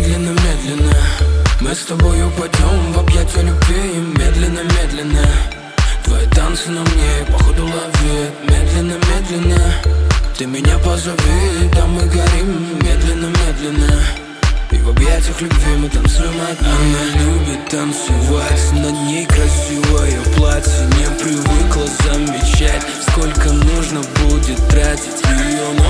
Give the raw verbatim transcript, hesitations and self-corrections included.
Медленно-медленно мы с тобой упадем в объятия любви. Медленно-медленно твои танцы на мне походу ловят. Медленно-медленно ты меня позови, да мы горим. Медленно-медленно и в объятиях любви мы танцуем одни. Она любит танцевать, на ней красивое платье. Не привыкла замечать, сколько нужно будет тратить ее на